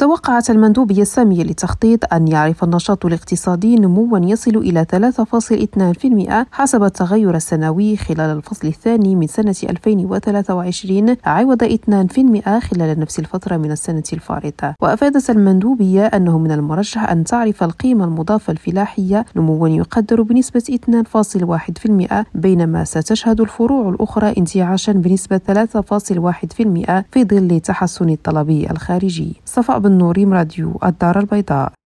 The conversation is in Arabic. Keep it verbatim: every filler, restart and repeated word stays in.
توقعت المندوبية السامية للتخطيط أن يعرف النشاط الاقتصادي نمواً يصل إلى ثلاثة فاصلة اثنين بالمئة حسب التغير السنوي خلال الفصل الثاني من سنة ألفين وثلاثة وعشرين عوض اثنين بالمئة خلال نفس الفترة من السنة الفارطة. وأفادت المندوبية أنه من المرجح أن تعرف القيمة المضافة الفلاحية نمواً يقدر بنسبة اثنين فاصلة واحد بالمئة، بينما ستشهد الفروع الأخرى انتعاشاً بنسبة ثلاثة فاصلة واحد بالمئة في ظل تحسن الطلب الخارجي. صفاء بن نوريم، راديو الدار البيضاء.